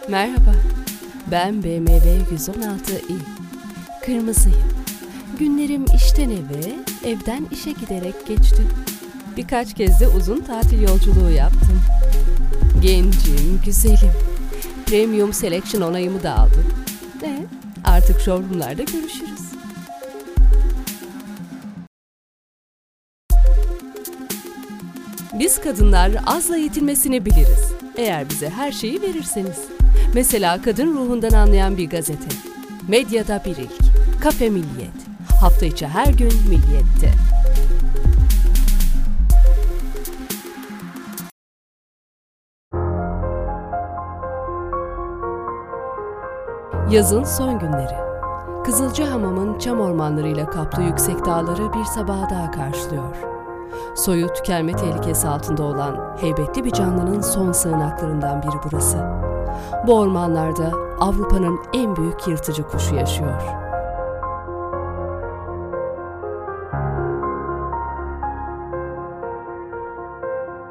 Merhaba, ben BMW 116i. Kırmızıyım. Günlerim işten eve, evden işe giderek geçti. Birkaç kez de uzun tatil yolculuğu yaptım. Gencim, güzelim. Premium Selection onayımı da aldım. Artık showroomlarda görüşürüz. Biz kadınlar azla yetinmesini biliriz. Eğer bize her şeyi verirseniz. Mesela kadın ruhundan anlayan bir gazete. Medyada bir ilk. Kafe Milliyet. Hafta içi her gün Milliyet'te. Yazın son günleri. Kızılcahamam'ın çam ormanlarıyla kaplı yüksek dağları bir sabah daha karşılıyor. Soyu tükenme tehlikesi altında olan heybetli bir canlının son sığınaklarından biri burası. Bu ormanlarda Avrupa'nın en büyük yırtıcı kuşu yaşıyor.